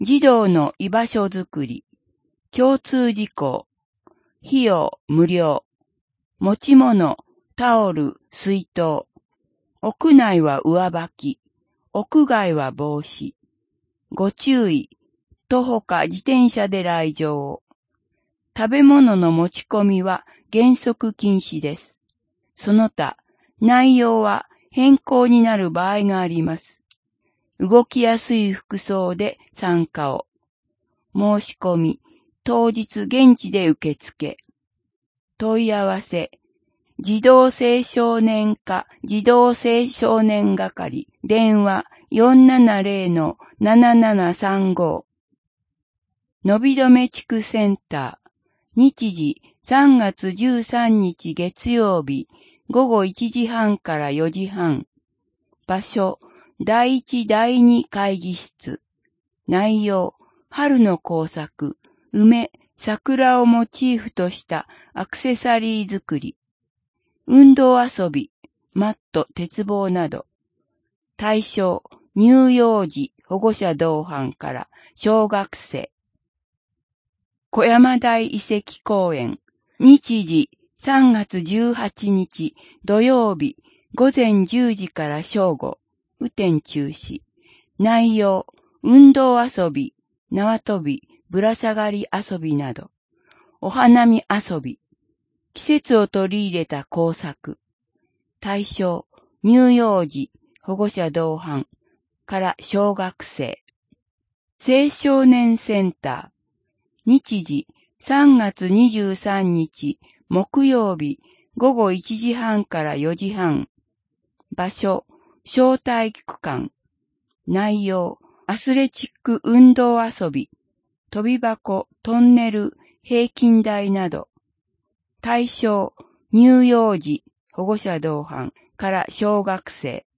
児童の居場所づくり、共通事項、費用無料、持ち物、タオル、水筒、屋内は上履き、屋外は帽子、ご注意、徒歩か自転車で来場。食べ物の持ち込みは原則禁止です。その他、内容は変更になる場合があります。動きやすい服装で参加を。申し込み、当日現地で受付。問い合わせ、児童青少年課児童青少年係、電話 470-7735。のびどめ地区センター、日時3月13日月曜日、午後1時半から4時半。場所、第1第2会議室。内容、春の工作、梅、桜をモチーフとしたアクセサリー作り。運動遊び、マット、鉄棒など。対象、乳幼児、保護者同伴から小学生。小山台遺跡公園。日時、3月18日土曜日、午前10時から正午。雨天中止。内容、運動遊び、縄跳び、ぶら下がり遊びなど。お花見遊び。季節を取り入れた工作。対象、乳幼児、保護者同伴から小学生。青少年センター。日時、3月23日木曜日午後1時半から4時半。場所、小体育館。内容、アスレチック運動遊び、飛び箱、トンネル、平均台など。対象、乳幼児、保護者同伴から小学生。